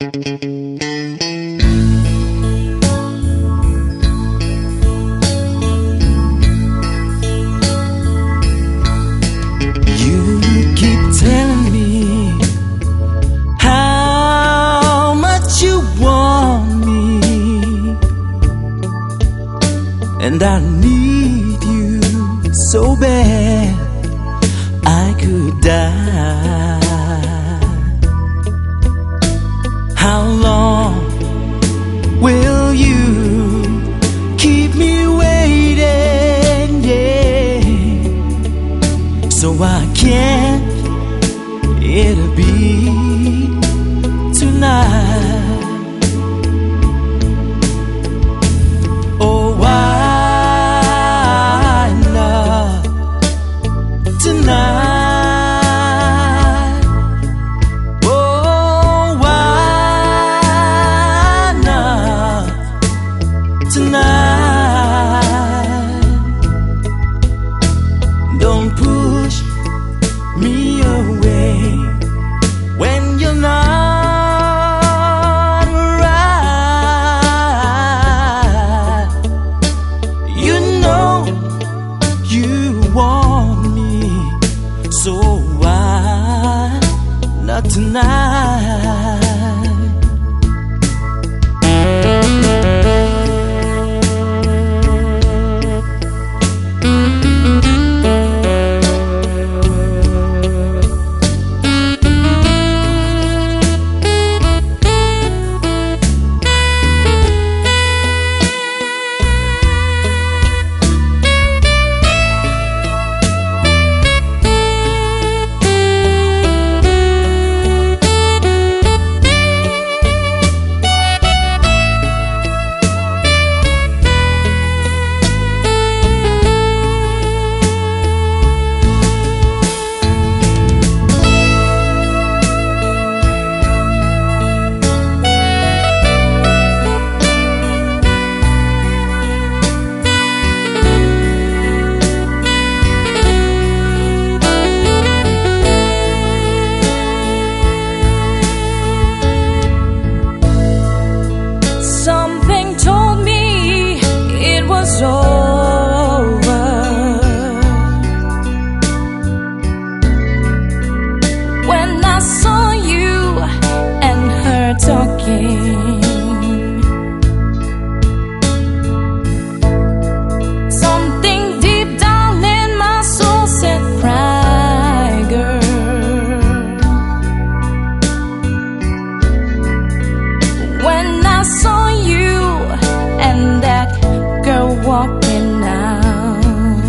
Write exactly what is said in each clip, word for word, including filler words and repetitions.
keep telling me how much you want me, and I need you so bad I could die. How long will you keep me waiting? Yeah, so I can't. It'll be tonight. Oh, why not tonight? Oh, why not tonight? Don't push me away when you're not right. You know you want me, so why not tonight? Something told me it was over when I saw you and her talking. Something deep down in my soul said, cry, girl. When I saw you and that girl walking out,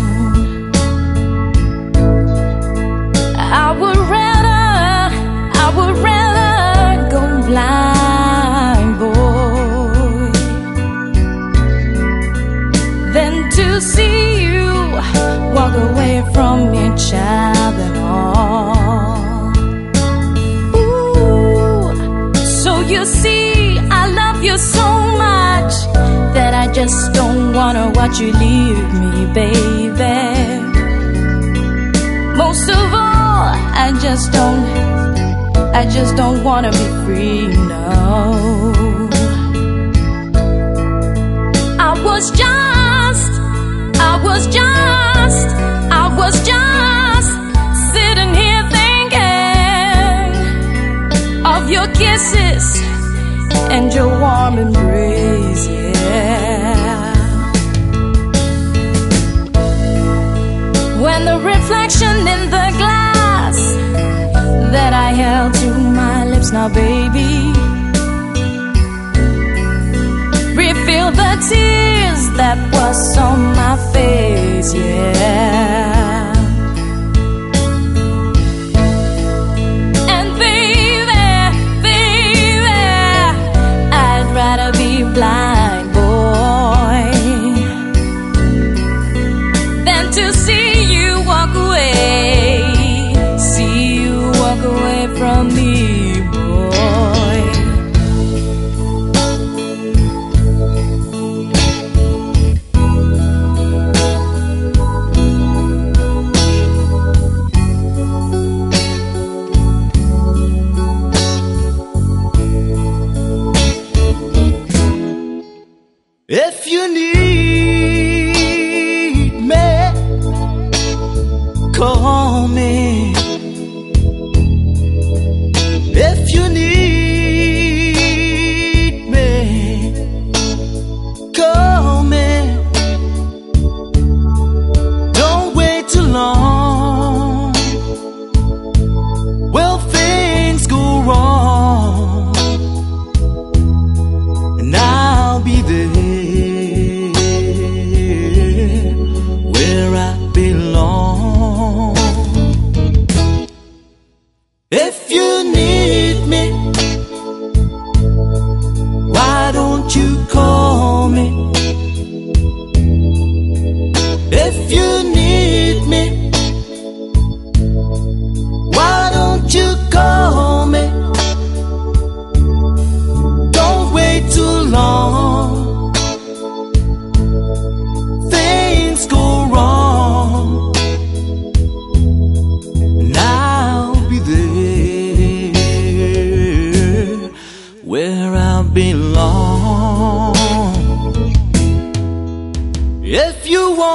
I would rather, I would rather go blind, boy, than to see you walk away from each other all. Ooh, so you see, I love you so much that I just don't wanna watch you leave me, baby. Most of all, I just don't, I just don't wanna be free, no. I was just, I was just, I was just sitting here thinking of your kisses and your warm embrace, yeah. When the reflection in the glass that I held to my lips now, baby, refill the tears that was on my face, yeah. Blind boy, than to see you walk away, see you walk away from me, boy. If you need me, call me. If you need me, call me. Don't wait too long. Well, things go wrong, and I'll be there where I belong. If you need me, why don't you call me? If you need me, why don't you call me? Don't wait too long. Things go wrong, and I'll be there where I belong. If you want